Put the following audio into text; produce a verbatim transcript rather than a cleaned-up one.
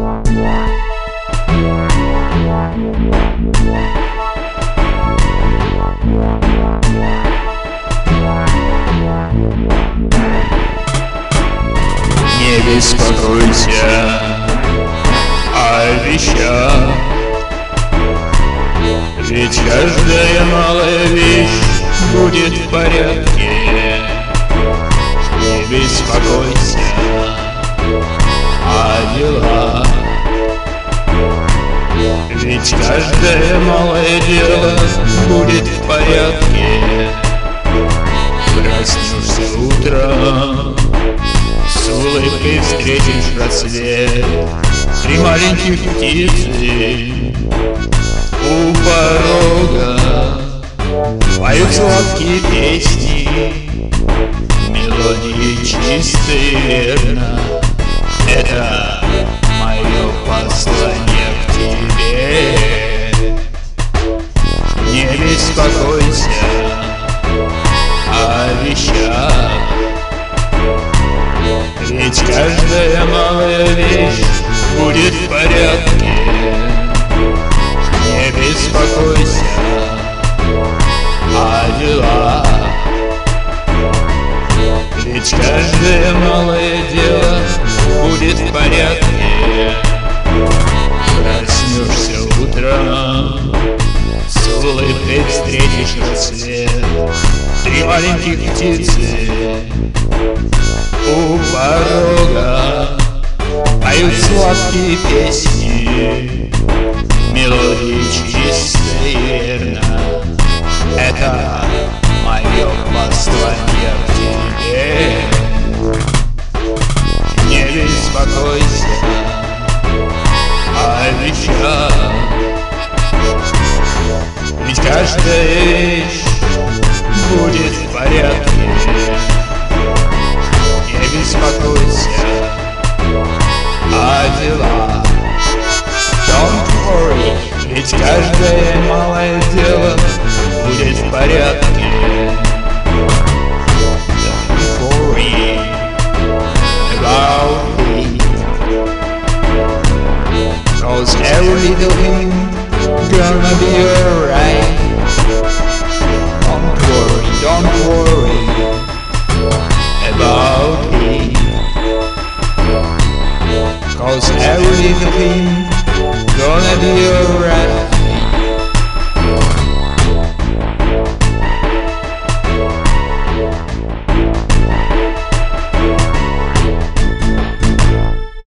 Не беспокойся о вещах, ведь каждая малая вещь будет в порядке. Не беспокойся о делах, ведь каждое малое дело будет в порядке. Проснешься утром, с улыбкой встретишь рассвет. Три маленьких птицы у порога поют сладкие песни, мелодии чистые, верно. Это мое послание к тебе. Не беспокойся о вещах, ведь каждая малая вещь будет в порядке. Не беспокойся о делах, ведь каждое малое дело будет в порядке. Проснешься утром, с улыбкой встретишь рассвет. Три маленьких птицы у порога поют сладкие песни, мелодии чистые, верно. Это мое послание к тебе. Не беспокойся о вещах, ведь каждая вещь будет в порядке. Не беспокойся о делах. Don't worry, ведь каждое малое дело будет в порядке. Don't worry about me, 'cause every little thing gonna be alright. Don't worry, don't worry about me, 'cause every little thing gonna be alright.